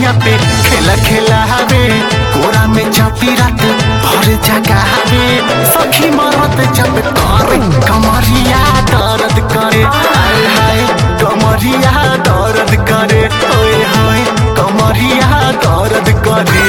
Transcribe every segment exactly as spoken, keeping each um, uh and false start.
खटिया पे खेला खेला हवे कोरा में चापी रात भर जगा हवे सखी मरत जब कर कमरिया दर्द करे हाय हाय कमरिया दर्द करे ओए हाय कमरिया दर्द करे।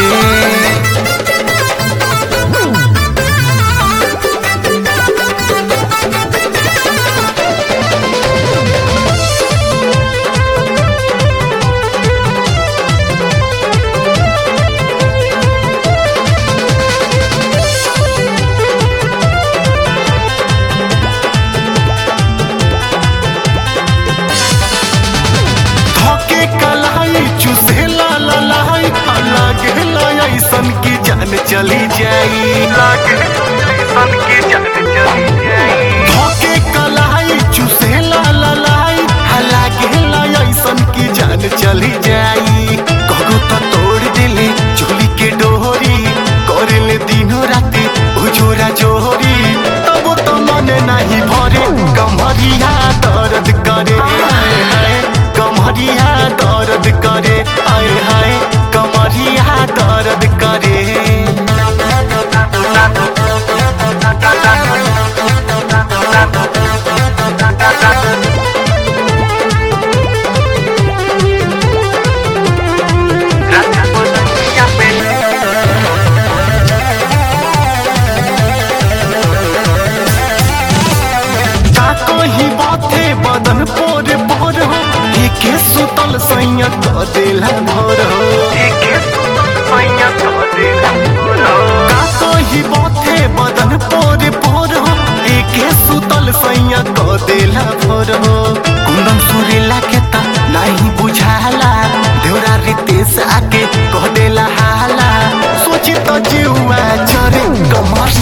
ऐसन की जान चली जाई ऐसन की जान चली जाई धोके कलाई चुसे ला ला लाई हला गेला ऐसन की जान चली जाई कगो तो तोड़ दिले चोली के डोरी करेले दिनो राती उजोरा जोरी तब तो मन नहीं भरे कमरिया दर्द करे हाय हाय कमरिया दर्द करे हाय हाय कमरिया दर्द करे। ही बाते बदन पोर पोर हो एके सुतल सैया क देला भोर हो एके सुतल सैया क देला भोर हो का ही बाते बदन पोर पोर हो एके सुतल सैया क देला भोर हो कुंदन सुरेला के ता नहीं बुझाला देवरा रितेश आके कह देला हाला सोची तो जीवा चरे कमर